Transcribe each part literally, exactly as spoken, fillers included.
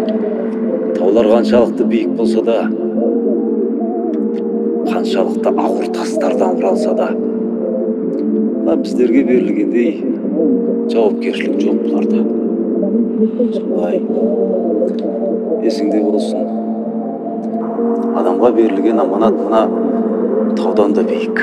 Таулар қаншалықты биік болса да, қаншалықты ауыр тастардан құралса да, біздерге берілгендей жауапкершілік жоқ бұларда. Солай есіңде болсын, адамға берілген аманат мына таудан да биік.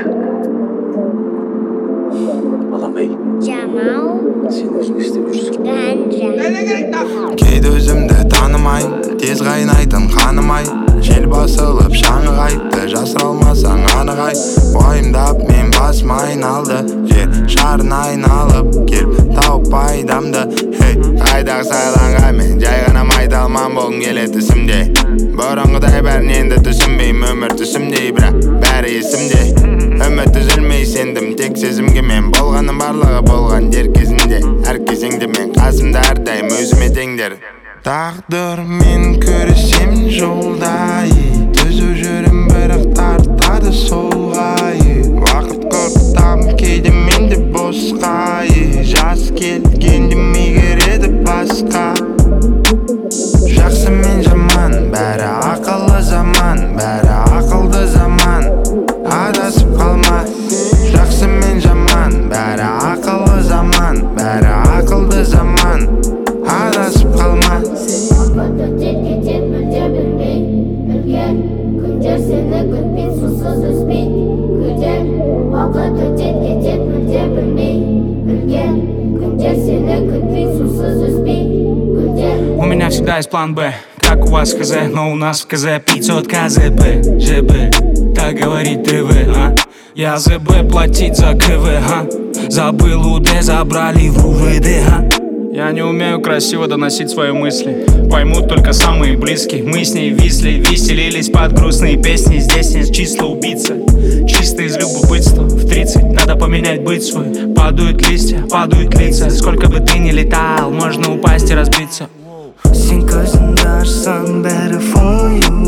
Балам-ай, сен өзің істеп жүрсің. Кейде өзімді танымай, тез қайнайтын қаным-ай, жел басылып шаңы қайтты, жасыра алмасаң анық-ай. Уайымдап мен басым айналды, жер шарын айналып келіп тауып пайдамды. Хей, қайдағы сайланға мен жай ғана майдалман болғым келеді түсімде. Бұрынғыдай бәрін енді түсінбеймін, өмір түсімдей, бірақ бәрі есімде. Үміт үзілмей сендім, тек сезімге мен болғаным барлығы болған дер кезінде. Әр кезеңде мен қасымда әрдайым өзіме теңдер. Тағдырмен көрісем жолдай, түзу жүрім бірақ тартады солғай. Уақыт құртам кейде менде босқай, жас келгенде мегереді басқа. Жақсы мен жаман, бәрі ақылы заман, бәрі ақылды заман. Адасып қалма, жақсы мен жаман, бәрі ақылы заман, бәрі ақылды заман. Адасып қалма. Уақыт өтер кетер мүлде білмей, үлкен күндер сені күтпей, сусыз үзбей, күдер. Уақыт өтер кетер мүлде білмей, үлкен күндер сені күтпей, сусыз үзбей, күдер. У меня всегда есть план Б, как у вас КЗ, но у нас в КЗ пятьсот КЗП, ЖБ, так говорит ТВ, а? Я ЗБ платить за КВ, а? Забыл УД, забрали в УВД, а? Я не умею красиво доносить свои мысли, поймут только самые близкие. Мы с ней висли, веселились под грустные песни. Здесь нет числа убийца, чисто из любопытства. В тридцать надо поменять быть свой. Падают листья, падают лица. Сколько бы ты ни летал, можно упасть и разбиться. Сен көзіңді ашсаң бәрі for you.